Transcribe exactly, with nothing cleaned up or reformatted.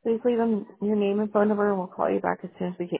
Please leave them your name and phone number, and we'll call you back as soon as we can.